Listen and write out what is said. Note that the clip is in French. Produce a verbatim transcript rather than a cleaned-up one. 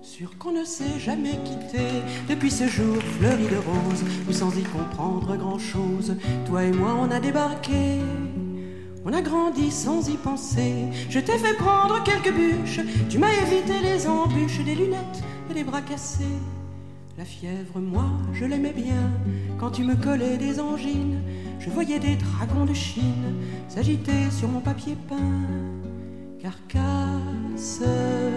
Sûr qu'on ne s'est jamais quitté depuis ce jour fleuri de roses, où sans y comprendre grand-chose, toi et moi on a débarqué. On a grandi sans y penser. Je t'ai fait prendre quelques bûches, tu m'as évité les embûches, des lunettes et des bras cassés. La fièvre, moi, je l'aimais bien. Quand tu me collais des angines, je voyais des dragons de Chine s'agiter sur mon papier peint. Carcasse